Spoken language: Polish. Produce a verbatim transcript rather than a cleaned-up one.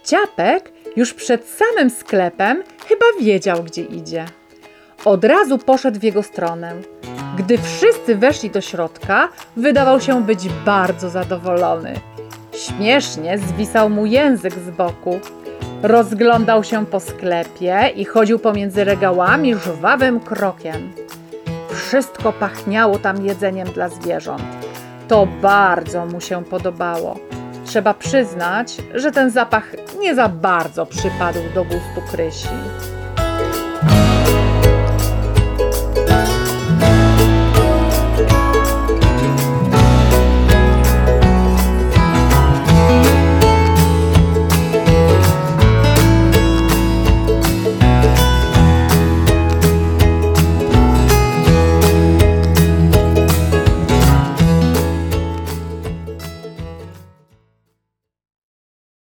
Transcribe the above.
Ciapek już przed samym sklepem chyba wiedział, gdzie idzie. Od razu poszedł w jego stronę. Gdy wszyscy weszli do środka, wydawał się być bardzo zadowolony. Śmiesznie zwisał mu język z boku. Rozglądał się po sklepie i chodził pomiędzy regałami żwawym krokiem. Wszystko pachniało tam jedzeniem dla zwierząt. To bardzo mu się podobało. Trzeba przyznać, że ten zapach nie za bardzo przypadł do gustu Krysi.